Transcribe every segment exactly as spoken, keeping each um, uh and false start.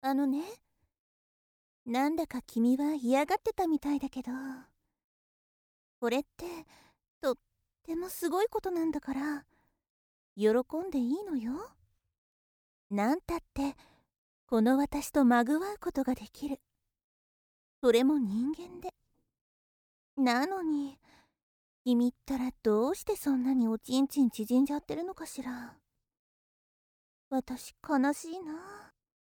あのね、なんだか君は嫌がってたみたいだけど、これってとってもすごいことなんだから、喜んでいいのよ。なんたってこの私とまぐわうことができる。それも人間で。なのに君ったらどうしてそんなにおちんちん縮んじゃってるのかしら。私悲しいな。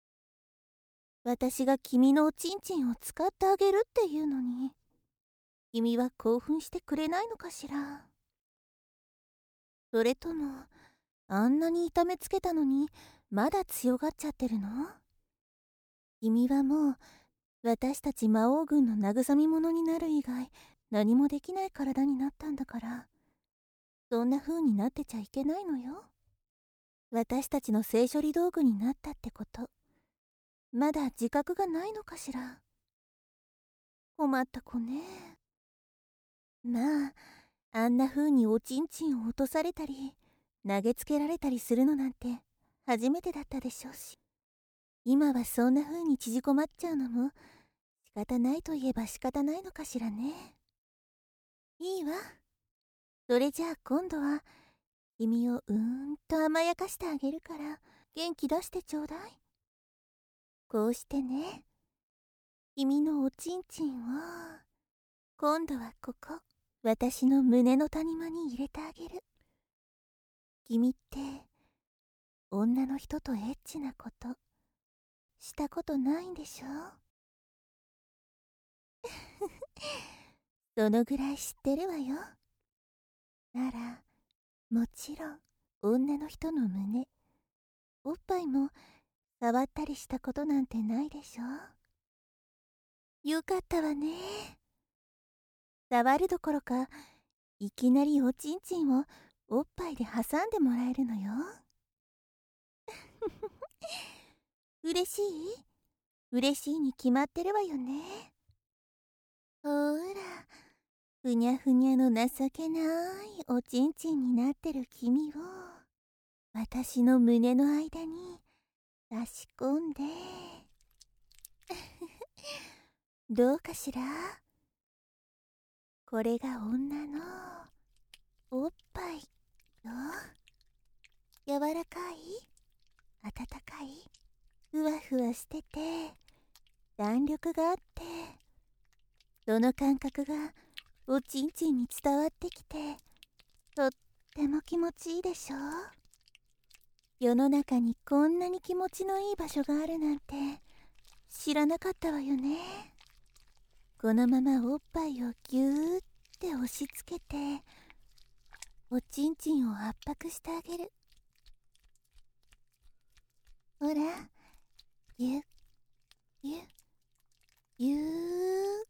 私が君のおちんちんを使ってあげるっていうのに、君は興奮してくれないのかしら。それともあんなに痛めつけたのにまだ強がっちゃってるの？君はもう私たち魔王軍の慰み者になる以外何もできない体になったんだから、そんな風になってちゃいけないのよ。私たちの性処理道具になったってこと、まだ自覚がないのかしら。困った子ね。まあ、あんな風におちんちんを落とされたり投げつけられたりするのなんて初めてだったでしょうし、今はそんな風に縮こまっちゃうのも仕方ないといえば仕方ないのかしらね。いいわ。それじゃあ今度は君をうーんと甘やかしてあげるから元気出してちょうだい。こうしてね、君のおちんちんを今度はここ、私の胸の谷間に入れてあげる。君って女の人とエッチなことしたことないんでしょ？そのぐらい知ってるわよ。ならもちろん女の人の胸、おっぱいも触ったりしたことなんてないでしょ？よかったわね。触るどころかいきなりおちんちんをおっぱいで挟んでもらえるのよ。嬉しい？嬉しいに決まってるわよね。ほーら、ふにゃふにゃの情けないおちんちんになってる君を私の胸の間に差し込んでどうかしら。これが女のおっぱいよ。柔らかい、温かい、ふわふわしてて弾力があって、その感覚がおちんちんに伝わってきてとっても気持ちいいでしょ。世の中にこんなに気持ちのいい場所があるなんて知らなかったわよね。このままおっぱいをぎゅーって押し付けておちんちんを圧迫してあげる。ほら、ぎゅっぎゅっぎゅー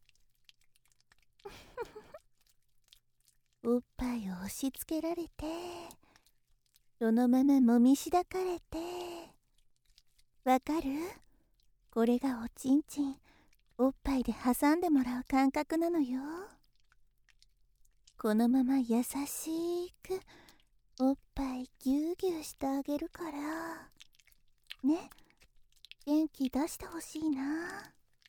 おっぱいを押し付けられてそのままもみしだかれて、わかる？これがおちんちんおっぱいで挟んでもらう感覚なのよ。このまま優しくおっぱいぎゅうぎゅうしてあげるからね。元気出してほしいな。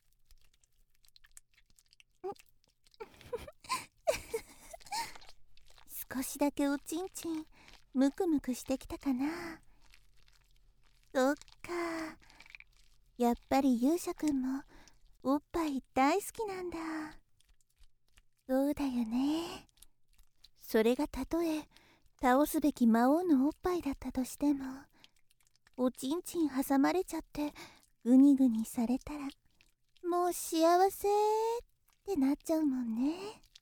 少しだけおちんちんムクムクしてきたかな。そっか、やっぱり勇者くんもおっぱい大好きなんだ。そうだよね。それがたとえ倒すべき魔王のおっぱいだったとしても、おちんちん挟まれちゃってグニグニされたらもう幸せってなっちゃうもんね。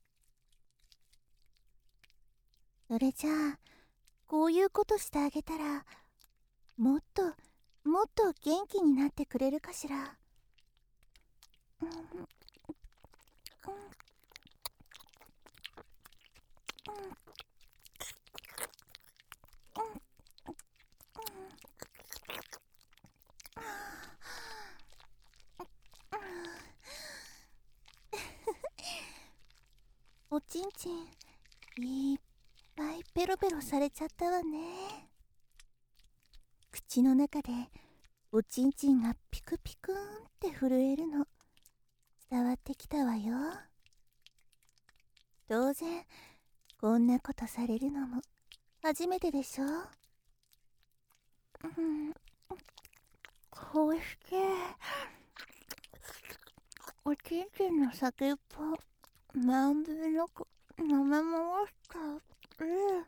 それじゃあこういうことしてあげたらもっともっと元気になってくれるかしら。うんうんうんおちんちんいっぱいペロペロされちゃったわね。口の中でおちんちんがピクピクーンって震えるの伝わってきたわよ。当然こんなことされるのも初めてでしょ。うん、こうしておちんちんの先っぽまんべんなく舐め回したら、うん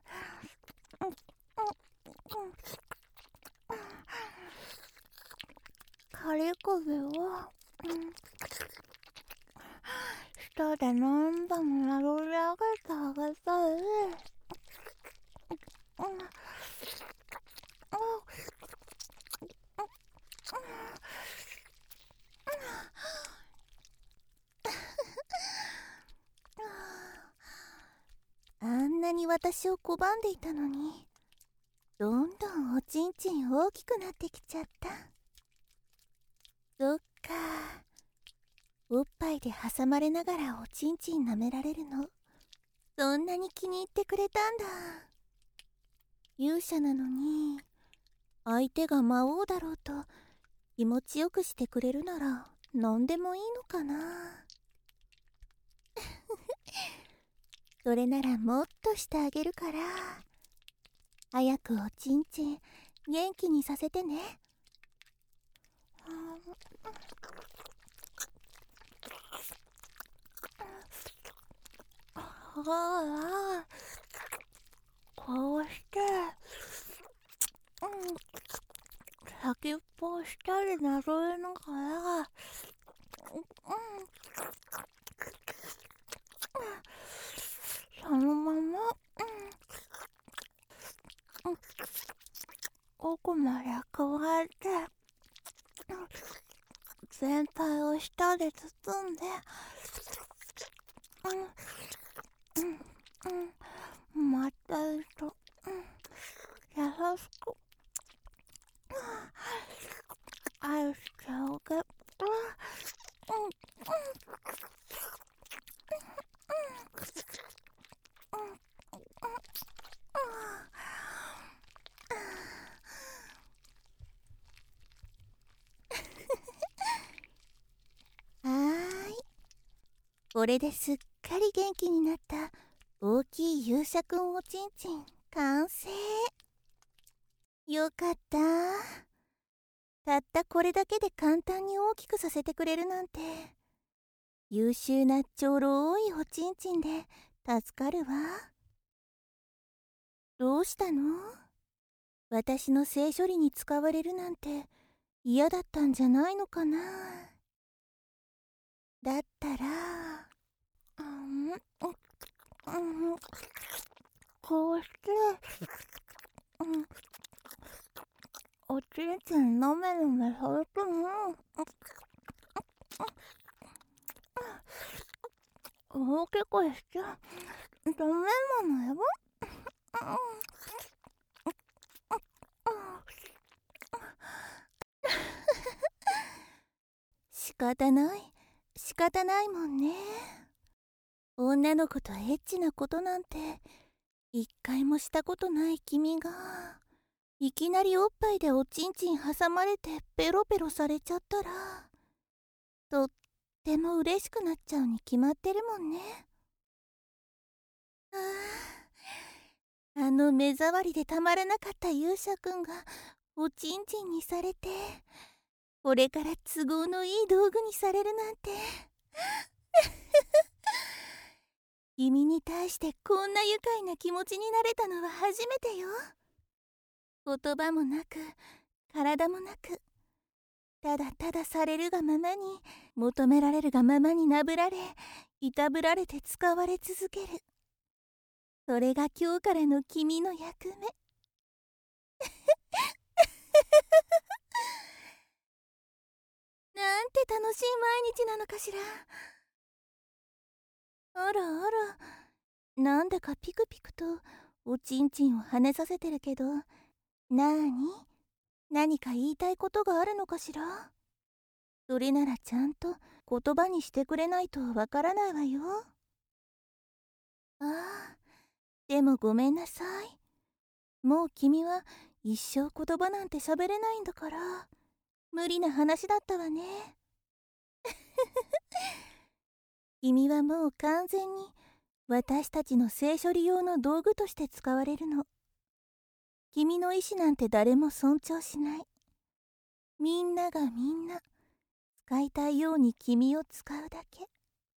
カリ首を、うん、舌で何度も殴り上げてあげたい。うん、あんなに私を拒んでいたのに、どんどんおちんちん大きくなってきちゃった。そっか、おっぱいで挟まれながらおちんちん舐められるの、そんなに気に入ってくれたんだ。勇者なのに、相手が魔王だろうと気持ちよくしてくれるなら何でもいいのかな。それならもっとしてあげるから、早くおちんちん元気にさせてね。ああ、こうして、うん、先っぽを下でなぞれながら、うん、そのまま、うん、奥まで加えて、全体を舌で包んで、うん、うん、うん、まったりと、うん、優しく、愛してあげる。うん、うん、うん、うん、はーい。これですっかり元気になった大きい勇者くんおちんちん完成。よかった。たったこれだけで簡単に大きくさせてくれるなんて、優秀なちょろいおちんちんで助かるわ。どうしたの？私の性処理に使われるなんて嫌だったんじゃないのかな。だったら、うん、うん、こうして、うん、おちんちんのめのめされても、大きくしちゃダメなのよ。仕方ない、仕方ないもんね。女の子とエッチなことなんて一回もしたことない君が、いきなりおっぱいでおちんちん挟まれてペロペロされちゃったら、とっても嬉しくなっちゃうに決まってるもんね。ああ、あの目障りでたまらなかった勇者くんがおちんちんにされて、これから都合のいい道具にされるなんて君に対してこんな愉快な気持ちになれたのは初めてよ。言葉もなく体もなく、ただただされるがままに、求められるがままになぶられいたぶられて使われ続ける、それが今日からの君の役目。なんて楽しい毎日なのかしら。あらあら、なんだかピクピクとおちんちんを跳ねさせてるけど、なーに、何か言いたいことがあるのかしら。それならちゃんと言葉にしてくれないとわからないわよ。ああ、でもごめんなさい。もう君は一生言葉なんて喋れないんだから、 無理な話だったわね。君はもう完全に私たちの性処理用の道具として使われるの。君の意志なんて誰も尊重しない。みんながみんな使いたいように君を使うだけ。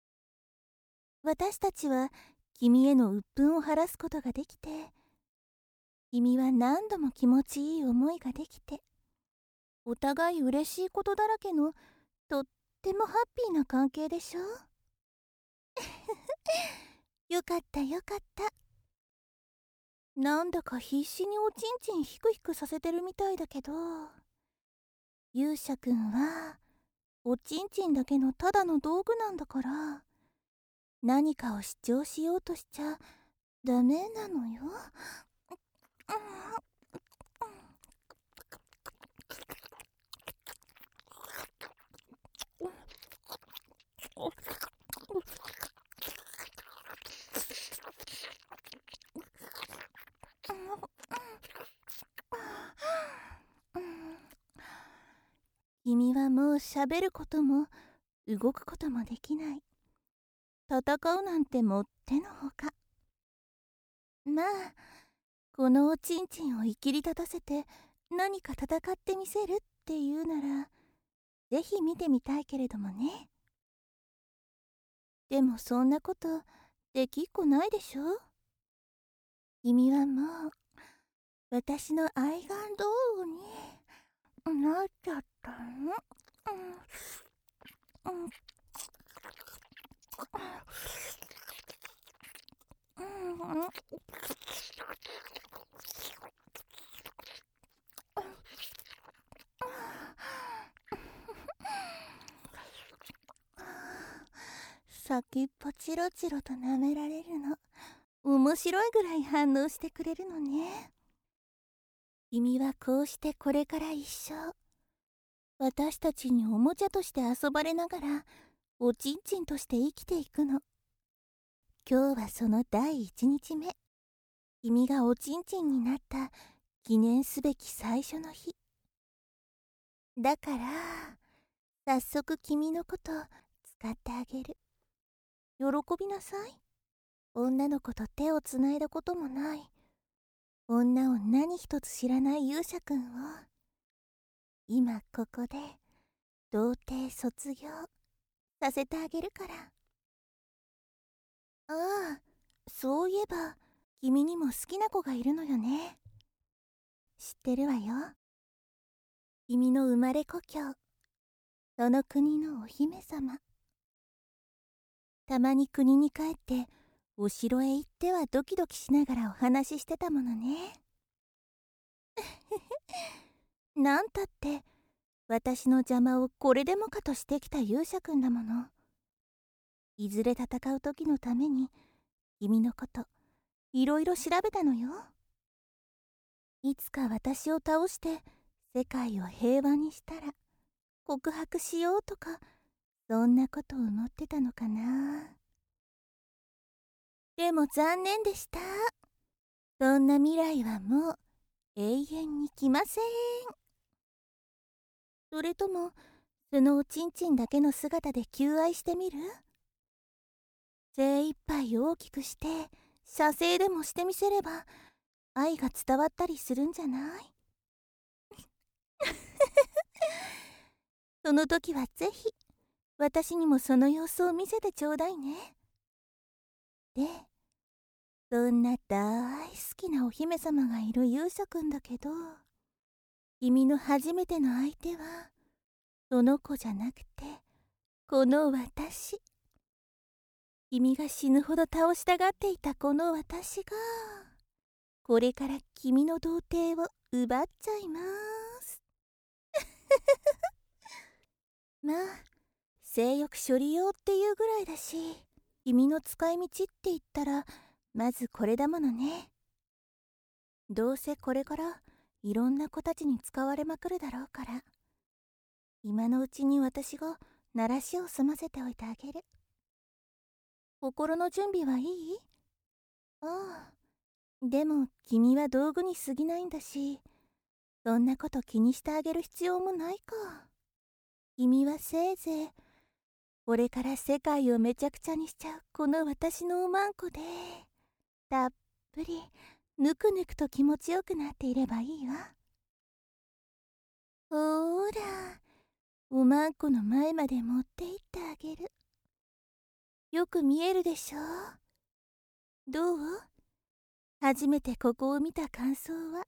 私たちは君への鬱憤を晴らすことができて、君は何度も気持ちいい思いができて、お互い嬉しいことだらけのとってもハッピーな関係でしょ。よかったよかった。なんだか必死におちんちんヒクヒクさせてるみたいだけど、勇者くんはおちんちんだけのただの道具なんだから、何かを主張しようとしちゃダメなのよ。君はもう喋ることも動くこともできない。戦うなんてもってのほか。まあ、このおちんちんをいきり立たせて何か戦ってみせるっていうなら、ぜひ見てみたいけれどもね。でもそんなことできっこないでしょ。君はもう私の愛玩道具になっちゃったの。うんうんうんうん先っぽチロチロと舐められるの面白いぐらい反応してくれるのね。君はこうしてこれから一生私たちにおもちゃとして遊ばれながらおちんちんとして生きていくの。今日はその第一日目。君がおちんちんになった記念すべき最初の日だから、早速君のこと使ってあげる。喜びなさい。女の子と手をつないだこともない女を何一つ知らない勇者くんを今ここで童貞卒業させてあげるから。ああ、そういえば君にも好きな子がいるのよね。知ってるわよ。君の生まれ故郷、その国のお姫様。たまに国に帰ってお城へ行ってはドキドキしながらお話ししてたものね。なんたって私の邪魔をこれでもかとしてきた勇者くんだもの。いずれ戦う時のために君のこといろいろ調べたのよ。いつか私を倒して世界を平和にしたら告白しようとか、そんなことを思ってたのかな。でも残念でした。そんな未来はもう永遠に来ません。それともそのおちんちんだけの姿で求愛してみる？精一杯大きくして射精でもしてみせれば愛が伝わったりするんじゃない？その時はぜひ私にもその様子を見せてちょうだいね。で、そんな大好きなお姫様がいる勇者くんだけど、君の初めての相手はその子じゃなくてこの私。君が死ぬほど倒したがっていたこの私がこれから君の童貞を奪っちゃいます。まあ性欲処理用っていうぐらいだし、君の使い道って言ったらまずこれだものね。どうせこれからいろんな子たちに使われまくるだろうから、今のうちに私が鳴らしを済ませておいてあげる。心の準備はいい？ああ、でも君は道具に過ぎないんだし、 そんなこと気にしてあげる必要もないか。君はせいぜいこれから世界をめちゃくちゃにしちゃうこの私のおまんこでたっぷりぬくぬくと気持ちよくなっていればいいわ。ほーら、おまんこの前まで持って行ってあげる。よく見えるでしょ。どう？初めてここを見た感想は？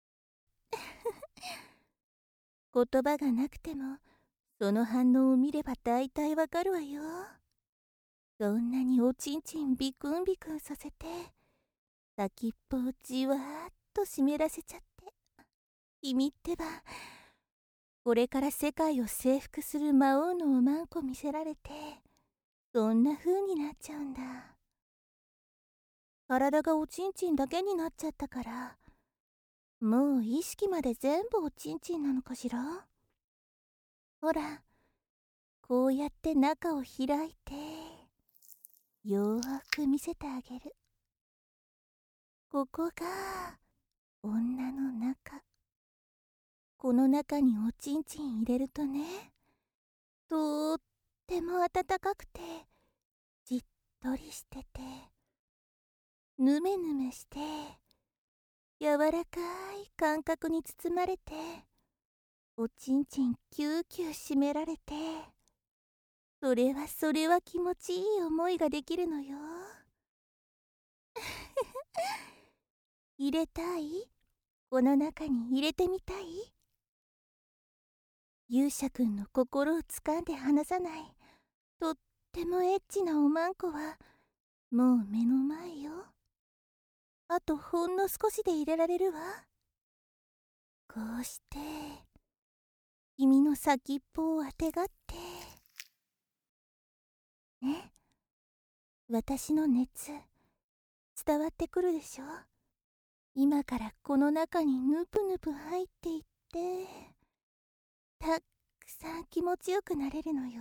言葉がなくてもその反応を見れば大体わかるわよ。そんなにおちんちんビクンビクンさせて先っぽをじわーっと湿らせちゃって、君ってばこれから世界を征服する魔王のおまんこ見せられてそんな風になっちゃうんだ。体がおちんちんだけになっちゃったからもう意識まで全部おちんちんなのかしら。ほら、こうやって中を開いてよーく見せてあげる。ここが女の中。この中におちんちん入れるとね、とーっても暖かくてじっとりしててぬめぬめして柔らかい感覚に包まれて、おちんちんキューキュー締められて、それはそれは気持ちいい思いができるのよ。入れたい？この中に入れてみたい？勇者くんの心をつかんで離さないとってもエッチなおまんこはもう目の前よ。あとほんの少しで入れられるわ。こうして君の先っぽをあてがってね。私の熱伝わってくるでしょ。今からこの中にぬぷぬぷ入っていってたくさん気持ちよくなれるのよ。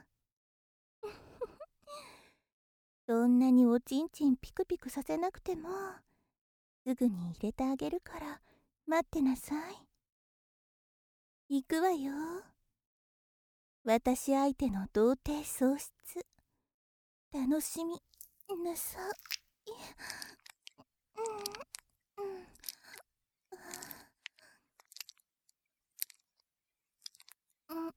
そんなにおちんちんピクピクさせなくてもすぐに入れてあげるから待ってなさい。行くわよ。私相手の童貞喪失楽しみなさい。うんうん。うんうん。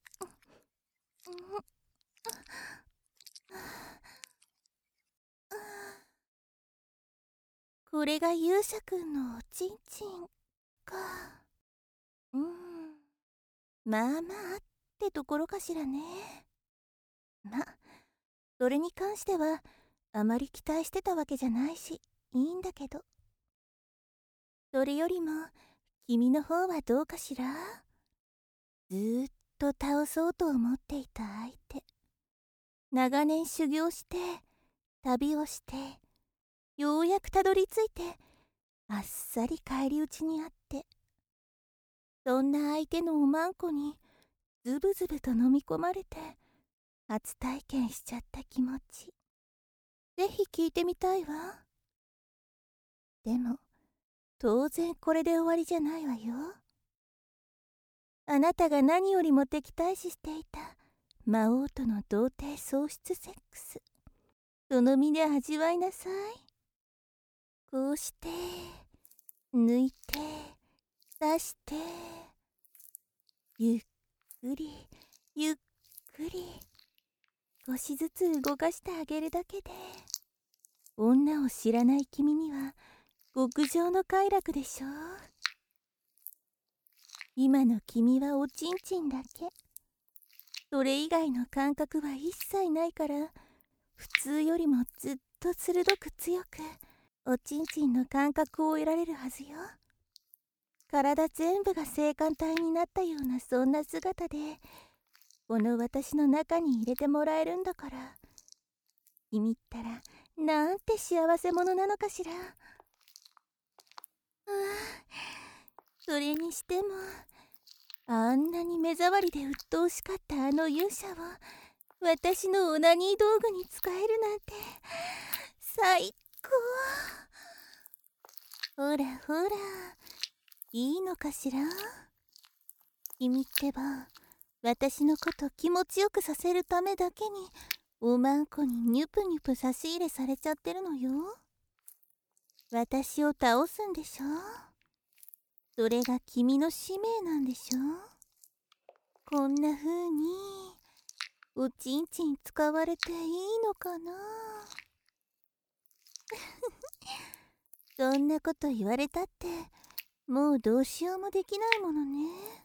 これが勇者くんのおちんちんか。うん、まあまあってところかしらね。ま、それに関してはあまり期待してたわけじゃないしいいんだけど。それよりも君の方はどうかしら。ずーっと倒そうと思っていた相手、長年修行して旅をしてようやくたどり着いてあっさり返り討ちにあって、そんな相手のおまんこにズブズブと飲み込まれて初体験しちゃった気持ち、ぜひ聞いてみたいわ。でも当然これで終わりじゃないわよ。あなたが何よりも敵対視していた魔王との童貞喪失セックス、その身で味わいなさい。こうして抜いて刺してゆっくりゆっくり少しずつ動かしてあげるだけで、女を知らない君には極上の快楽でしょう。今の君はおちんちんだけ、それ以外の感覚は一切ないから、普通よりもずっと鋭く強くおちんちんの感覚を得られるはずよ。体全部が性感帯になったようなそんな姿でこの私の中に入れてもらえるんだから、君ったらなんて幸せ者なのかしら。ああ、それにしてもあんなに目障りで鬱陶しかったあの勇者を私のオナニー道具に使えるなんて最高。ほらほら、いいのかしら。 君ってば、私のこと気持ちよくさせるためだけに、おまんこにニュプニュプ差し入れされちゃってるのよ。私を倒すんでしょ。それが君の使命なんでしょ。こんな風に、おちんちん使われていいのかな。そんなこと言われたって、もうどうしようもできないものね。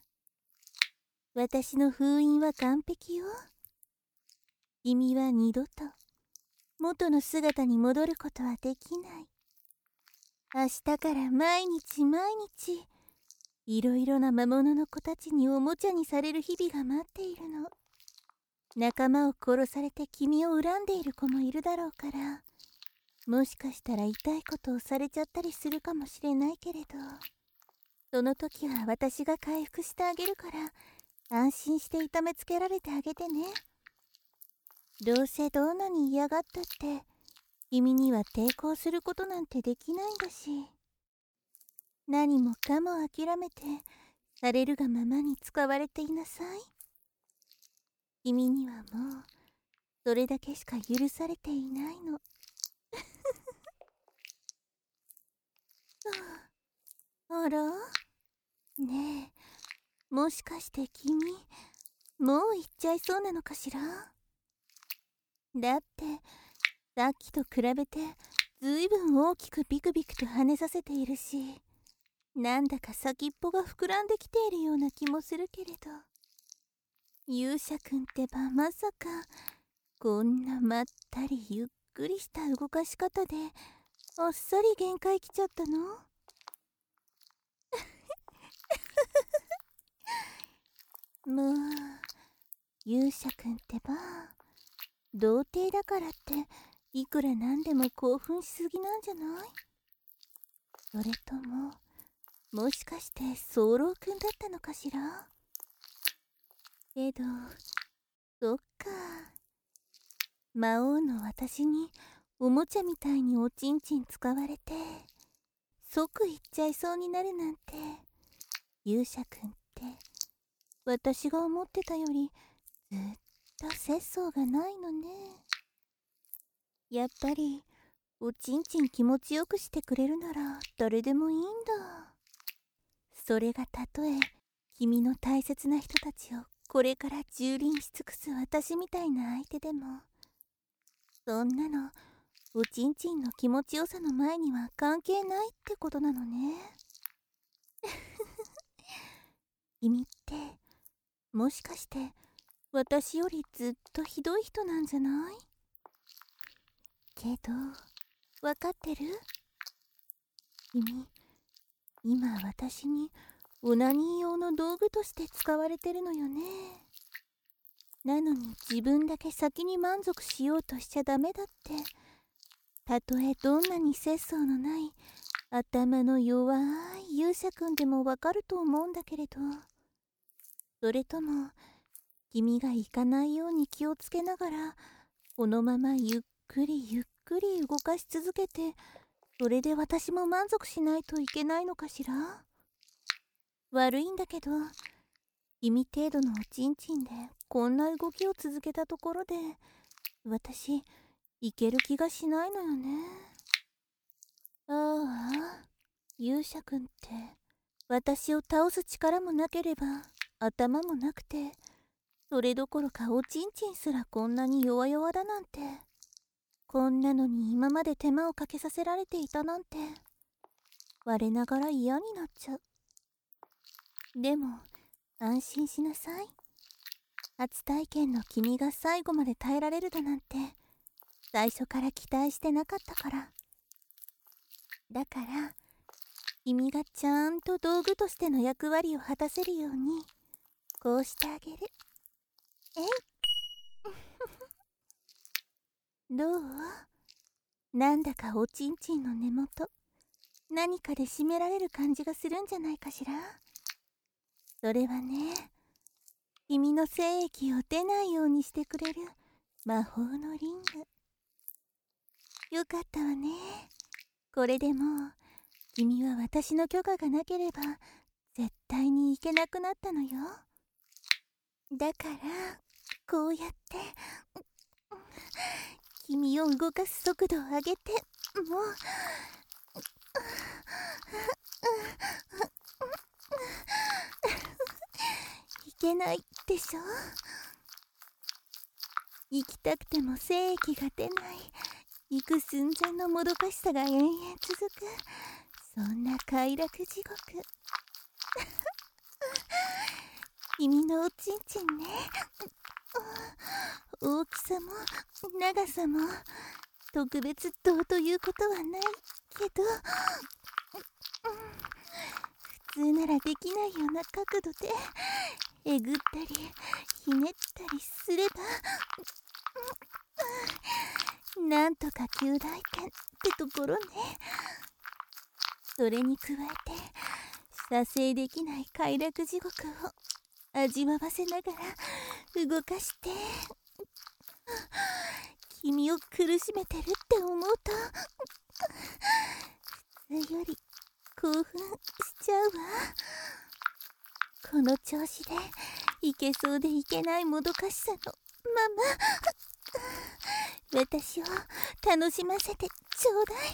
私の封印は完璧よ。君は二度と元の姿に戻ることはできない。明日から毎日毎日、いろいろな魔物の子たちにおもちゃにされる日々が待っているの。仲間を殺されて君を恨んでいる子もいるだろうから、もしかしたら痛いことをされちゃったりするかもしれないけれど、その時は私が回復してあげるから、安心して痛めつけられてあげてね。どうせどんなに嫌がったって、君には抵抗することなんてできないんだし。何もかも諦めて、されるがままに使われていなさい。君にはもう、それだけしか許されていないの。あら？ねえ、もしかして君、もう行っちゃいそうなのかしら？だって、さっきと比べて、ずいぶん大きくビクビクと跳ねさせているし、なんだか先っぽが膨らんできているような気もするけれど。勇者くんってばまさか、こんなまったりゆっくりした動かし方で、あっさり限界来ちゃったの？もう、勇者くんってば、童貞だからって、いくらなんでも興奮しすぎなんじゃない？それとも、もしかして早漏くんだったのかしら？けど、そっか。魔王の私におもちゃみたいにおちんちん使われて、即行っちゃいそうになるなんて、勇者くんって私が思ってたよりずっと節操がないのね。やっぱりおちんちん気持ちよくしてくれるなら誰でもいいんだ。それがたとえ君の大切な人たちをこれから蹂躙し尽くす私みたいな相手でも、そんなのおちんちんの気持ちよさの前には関係ないってことなのね。君ってもしかして私よりずっとひどい人なんじゃない？けどわかってる？君、今私にオナニー用の道具として使われてるのよね。なのに自分だけ先に満足しようとしちゃダメだって。たとえどんなに節操のない頭の弱い勇者くんでもわかると思うんだけれど、それとも君が行かないように気をつけながらこのままゆっくりゆっくり動かし続けて、それで私も満足しないといけないのかしら？悪いんだけど、君程度のおちんちんでこんな動きを続けたところで私いける気がしないのよね。ああ、勇者くんって私を倒す力もなければ頭もなくて、それどころかおちんちんすらこんなに弱々だなんて。こんなのに今まで手間をかけさせられていたなんて、我ながら嫌になっちゃう。でも安心しなさい。初体験の君が最後まで耐えられるだなんて最初から期待してなかったから。だから君がちゃんと道具としての役割を果たせるようにこうしてあげる。えいどう？なんだかおちんちんの根元何かで締められる感じがするんじゃないかしら。それはね、君の精液を出ないようにしてくれる魔法のリング。よかったわね。これでもう君は私の許可がなければ絶対にいけなくなったのよ。だからこうやって君を動かす速度を上げて、もういけないでしょ。行きたくても精液が出ない、行く寸前のもどかしさが延々続く、そんな快楽地獄。君のおちんちんね、大きさも長さも特別どうということはないけど、普通ならできないような角度でえぐったりひねったりすれば、なんとか及第点ってところね。それに加えて射精できない快楽地獄を味わわせながら動かして君を苦しめてるって思うと、普通より興奮しちゃうわ。この調子でいけそうでいけないもどかしさのまま私を楽しませてちょうだい。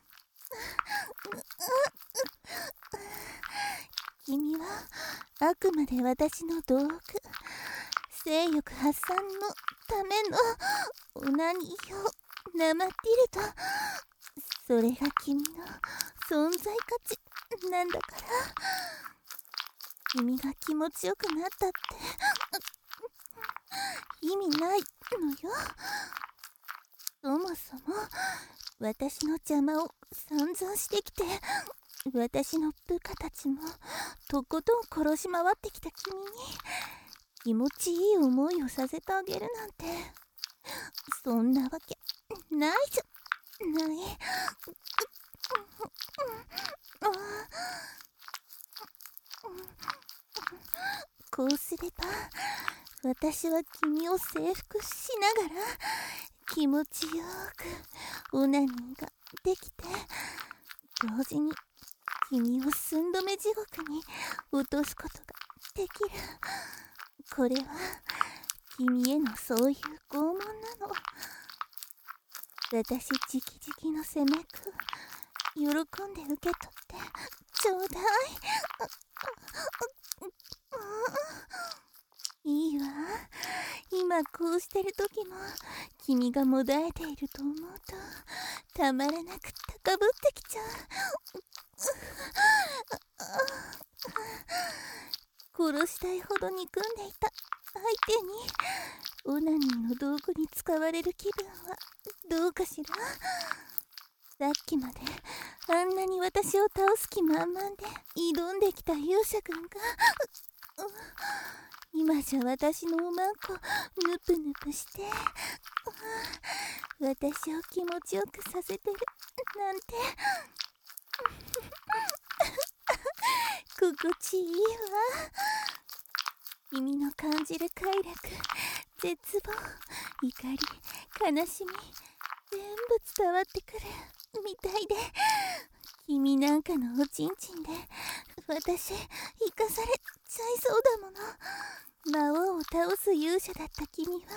君はあくまで私の道具、性欲発散のためのオナニーを生ティルト、それが君の存在価値なんだから。君が気持ちよくなったって意味ないのよ。そもそも私の邪魔を散々してきて、私の部下たちもとことん殺し回ってきた君に気持ちいい思いをさせてあげるなんて、そんなわけないじゃない。こうすれば私は君を征服しながら気持ちよくオナニーができて、同時に君を寸止め地獄に落とすことができる。これは君へのそういう拷問なの。私直々の攻めく喜んで受け取ってちょうだい。いいわ。今こうしてる時も君がもだえていると思うとたまらなく高ぶってきちゃう。殺したいほど憎んでいた相手にオナニーの道具に使われる気分はどうかしら。さっきまであんなに私を倒す気満々で挑んできた勇者君が今じゃ私のおまんこぬぷぬぷして私を気持ちよくさせてるなんて心地いいわ。君の感じる快楽、絶望、怒り、悲しみ、全部伝わってくるみたいで、君なんかのおちんちんで私生かされちゃいそうだもの。魔王を倒す勇者だった君は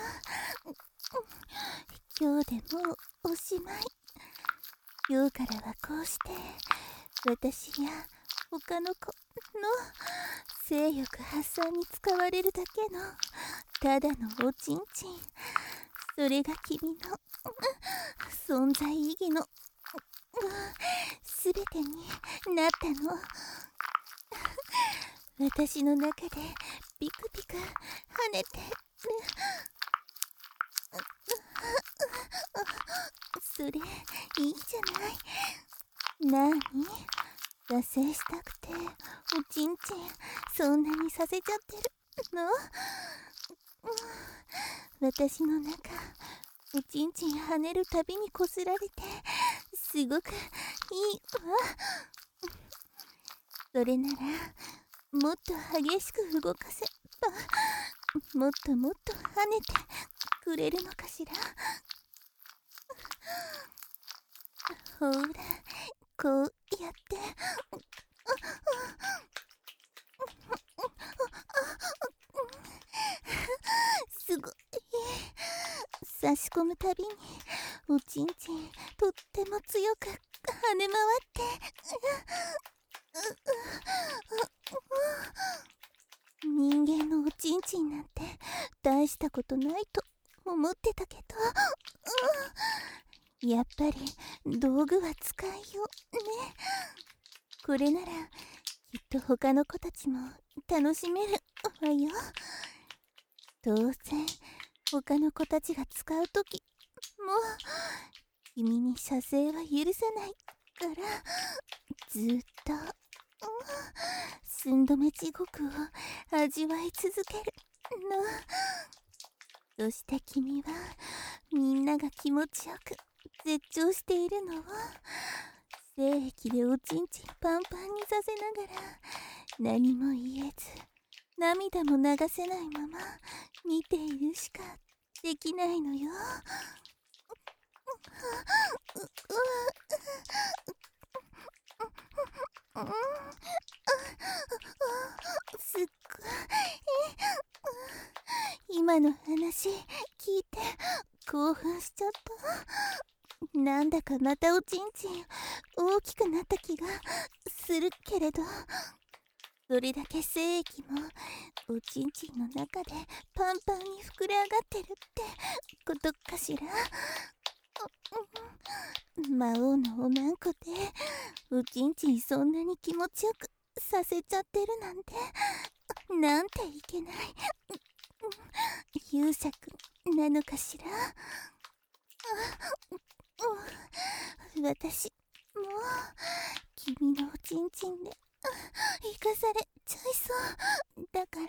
今日でもうおしまい。今日からはこうして私や他の子の性欲発散に使われるだけのただのおちんちん、それが君の存在意義のすべてになったの。私の中でピクピク跳ねてる。それいいじゃない。なーに、射精したくておちんちんそんなにさせちゃってるの。私の中おちんちん跳ねるたびにこすられてすごくいいわ。それならもっと激しく動かせばもっともっと跳ねてくれるのかしら。ほらこうやって差し込むたびにおちんちんとっても強く跳ね回って人間のおちんちんなんて大したことないと思ってたけど、やっぱり道具は使いようね。これならきっと他の子たちも楽しめるわよ。当然他の子たちが使うときもう君に射精は許さないからずっと、うん、寸止め地獄を味わい続けるの。そして君はみんなが気持ちよく絶頂しているのを精液でおちんちんパンパンにさせながら何も言えず涙も流せないまま見ているしかできないのよ。すっごい今の話聞いて興奮しちゃった。なんだかまたおちんちん大きくなった気がするけれど、それだけ精液もおちんちんの中でパンパンに膨れ上がってるってことかしら。魔王のおまんこでおちんちんそんなに気持ちよくさせちゃってるなんて、なんていけない勇者くんなのかしら。私もう君のおちんちんで生かされちゃいそうだから、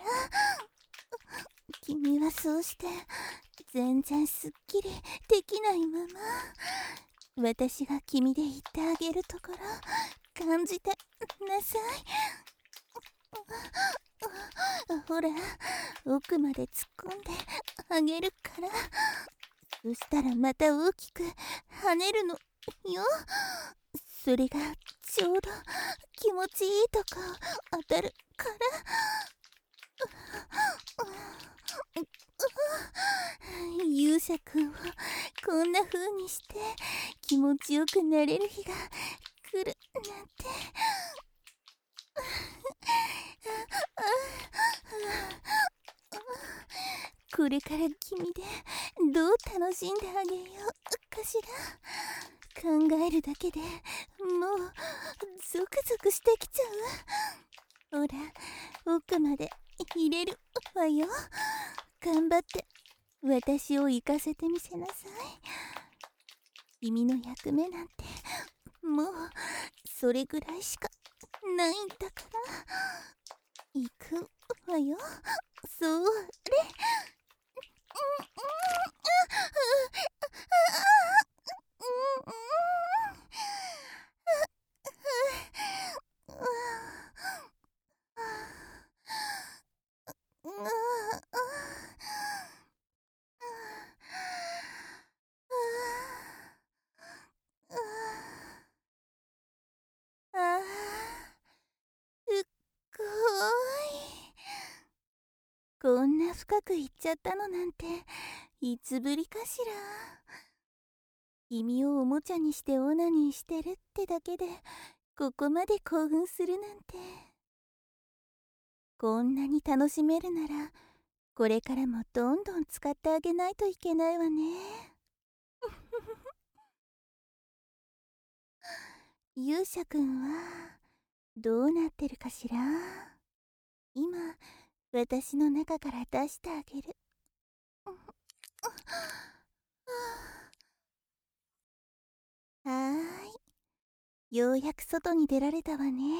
君はそうして全然すっきりできないまま私が君で言ってあげるところ感じてなさい。ほら奥まで突っ込んであげるから、そしたらまた大きく跳ねるのよ。それがちょうど気持ちいいとこ当たるから。勇者くんをこんな風にして気持ちよくなれる日が来るなんて。これから君でどう楽しんであげようかしら。考えるだけでもうゾクゾクしてきちゃう。ほら奥まで入れるわよ。頑張って私を行かせてみせなさい。君の役目なんてもうそれぐらいしかないんだから。行くわよ。それ。こんな深くいっちゃったのなんていつぶりかしら。君をおもちゃにしてオナニーしてるってだけでここまで興奮するなんて。こんなに楽しめるならこれからもどんどん使ってあげないといけないわね。勇者くんはどうなってるかしら。今私の中から出してあげる。はーい、ようやく外に出られたわね。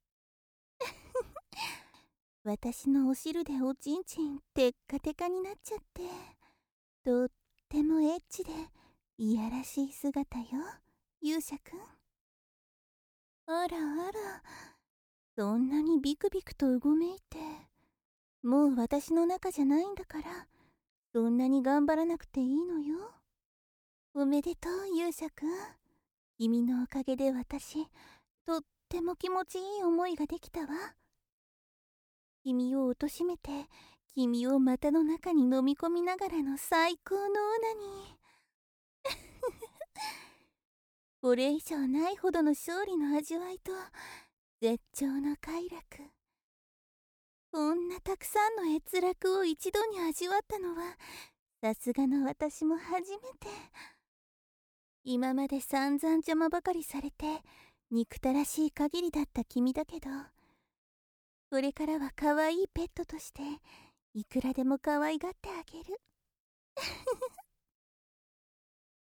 私のお汁でおちんちんテッカテカになっちゃって、とってもエッチでいやらしい姿よ、勇者くん。あらあら、そんなにビクビクとうごめいて。もう私の中じゃないんだから、そんなに頑張らなくていいのよ。おめでとう勇者くん。君のおかげで私、とっても気持ちいい思いができたわ。君を貶めて君を股の中に飲み込みながらの最高のオナニー。これ以上ないほどの勝利の味わいと絶頂の快楽。こんなたくさんの閲楽を一度に味わったのはさすがの私も初めて。今まで散々邪魔ばかりされて憎たらしい限りだった君だけど、これからは可愛いペットとしていくらでも可愛がってあげる。